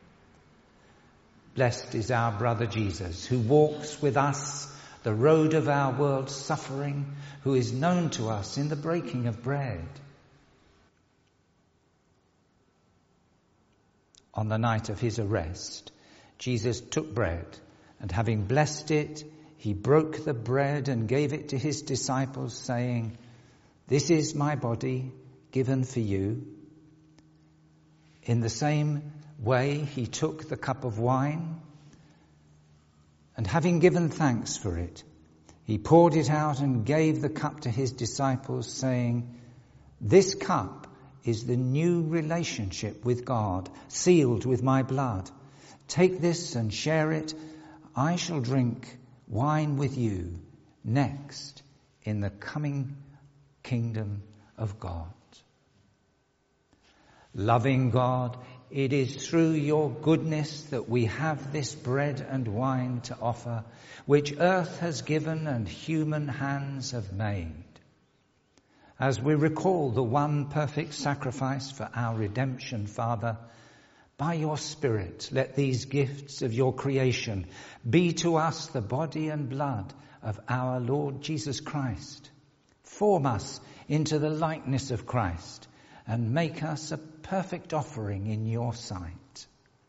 Blessed is our brother Jesus, who walks with us the road of our world's suffering, who is known to us in the breaking of bread. On the night of his arrest, Jesus took bread, and having blessed it, he broke the bread and gave it to his disciples, saying, "This is my body given for you." In the same way, he took the cup of wine, and having given thanks for it, he poured it out and gave the cup to his disciples, saying, "This cup is the new relationship with God, sealed with my blood. Take this and share it. I shall drink wine with you next in the coming kingdom of God." Loving God, it is through your goodness that we have this bread and wine to offer, which earth has given and human hands have made. As we recall the one perfect sacrifice for our redemption, Father, by your Spirit, let these gifts of your creation be to us the body and blood of our Lord Jesus Christ. form us into the likeness of Christ, and make us a perfect offering in your sight.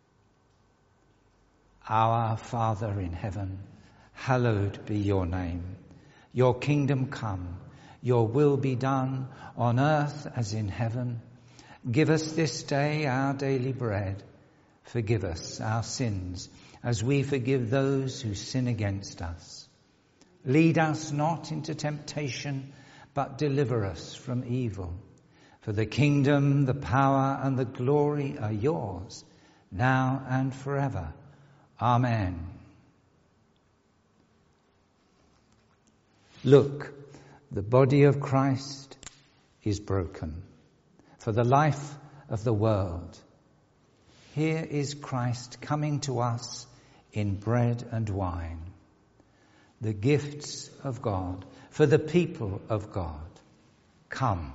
Our Father in heaven, hallowed be your name. Your kingdom come, your will be done on earth as in heaven. Give us this day our daily bread. Forgive us our sins as we forgive those who sin against us. Lead us not into temptation, but deliver us from evil. For the kingdom, the power, and the glory are yours, now and forever. Amen. Look, the body of Christ is broken for the life of the world. Here is Christ coming to us in bread and wine, the gifts of God for the people of God. Come.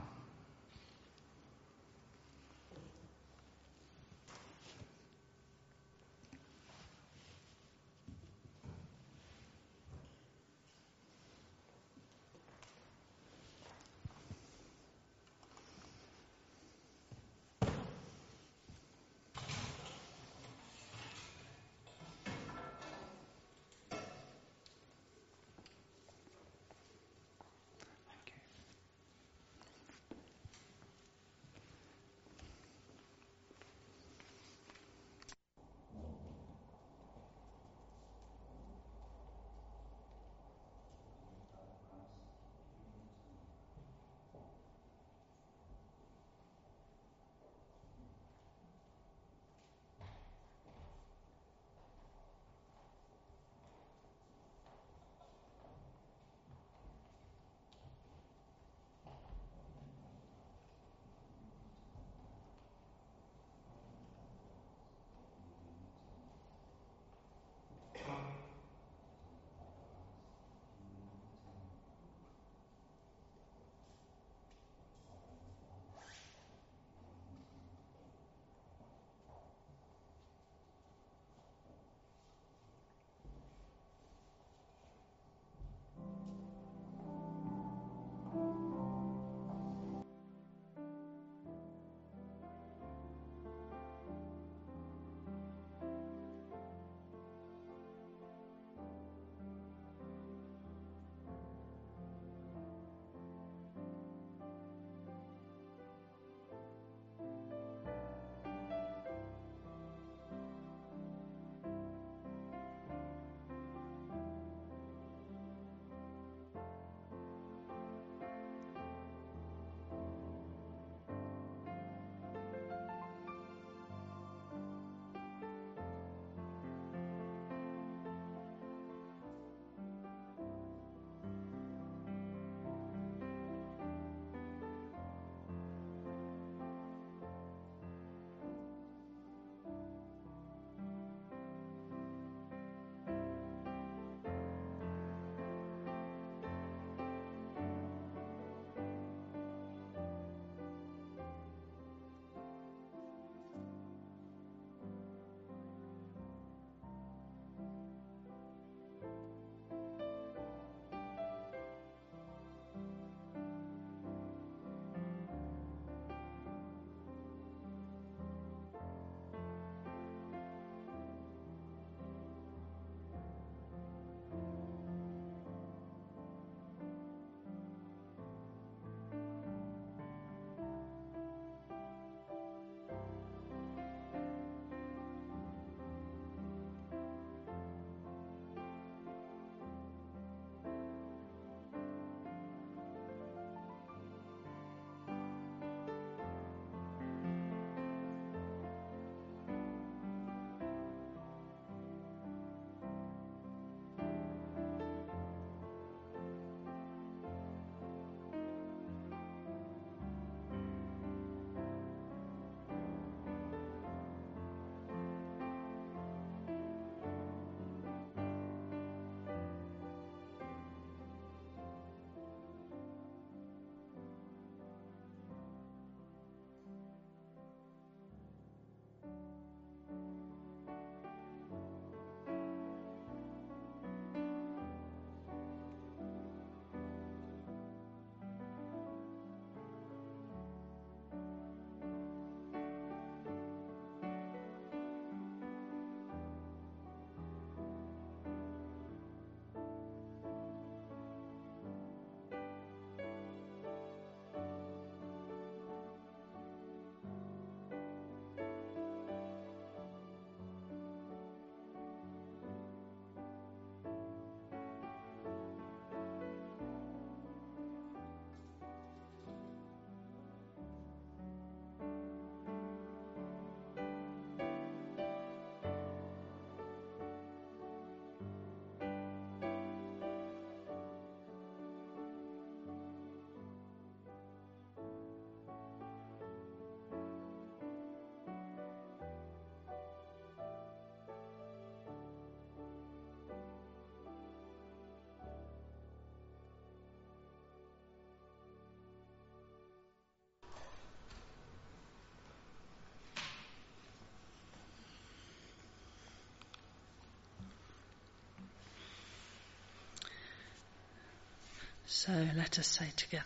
So let us say together,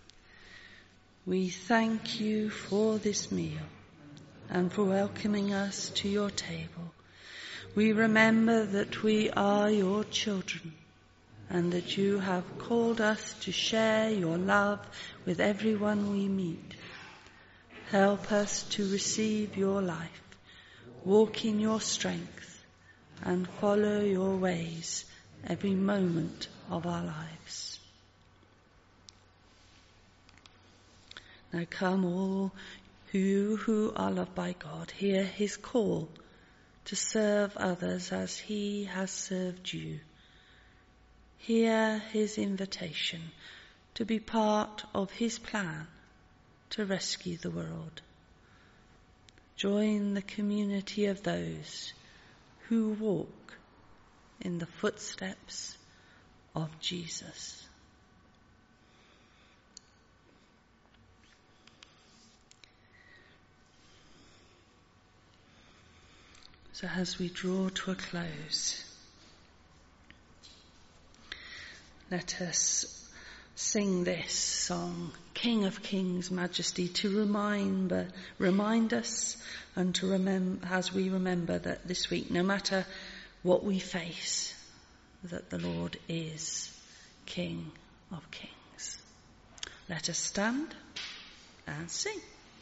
we thank you for this meal and for welcoming us to your table. We remember that we are your children and that you have called us to share your love with everyone we meet. Help us to receive your life, walk in your strength, and follow your ways every moment of our lives. Now come all you who are loved by God, hear his call to serve others as he has served you. Hear his invitation to be part of his plan to rescue the world. Join the community of those who walk in the footsteps of Jesus. So as we draw to a close, let us sing this song, King of Kings, Majesty, to remind us and to remember, as we remember that this week, no matter what we face, that the Lord is King of Kings. Let us stand and sing.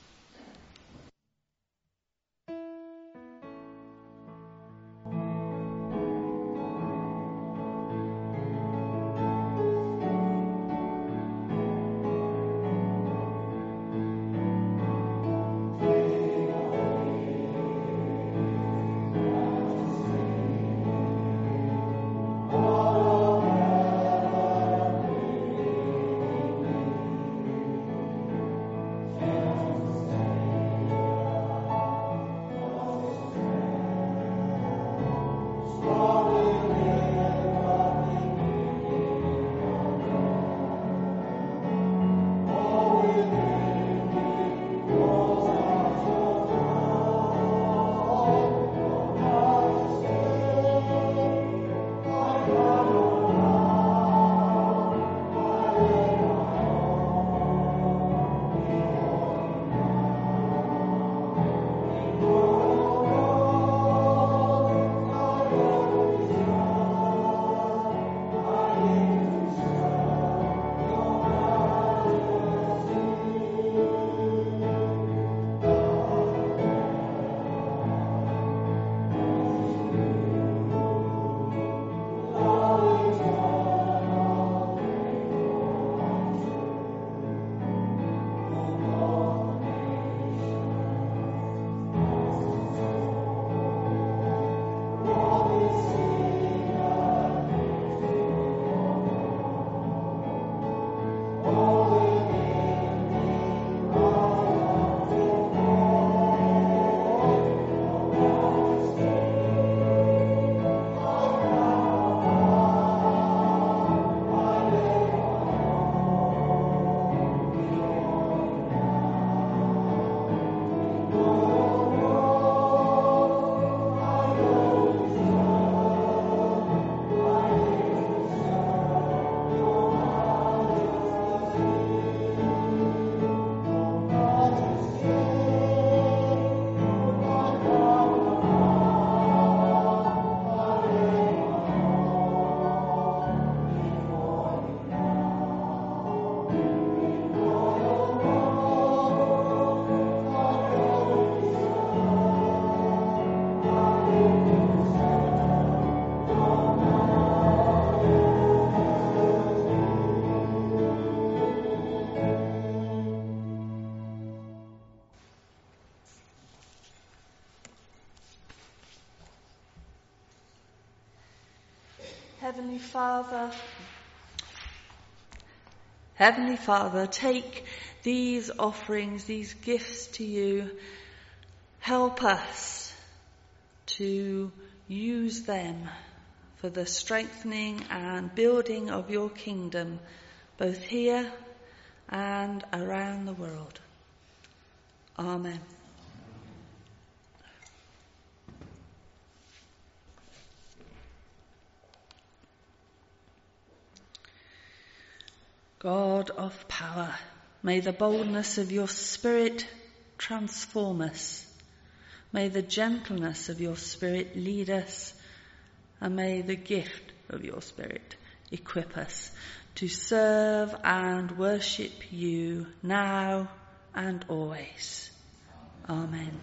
Heavenly Father, take these offerings, these gifts to you. Help us to use them for the strengthening and building of your kingdom, both here and around the world. Amen. God of power, may the boldness of your Spirit transform us. May the gentleness of your Spirit lead us, and may the gift of your Spirit equip us to serve and worship you now and always. Amen.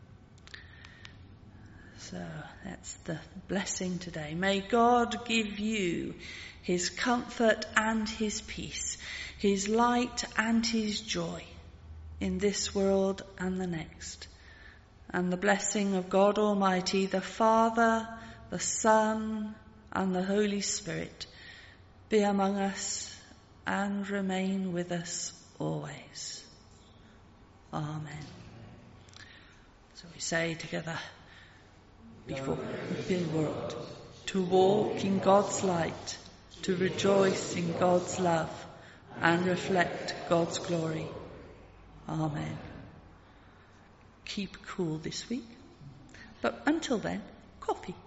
So that's the blessing today. May God give you his comfort and his peace, his light and his joy in this world and the next. And the blessing of God Almighty, the Father, the Son, and the Holy Spirit be among us and remain with us always. Amen. So we say together, before the world, to walk in God's light, to rejoice in God's love, and reflect God's glory. Amen. Keep cool this week. But until then, coffee.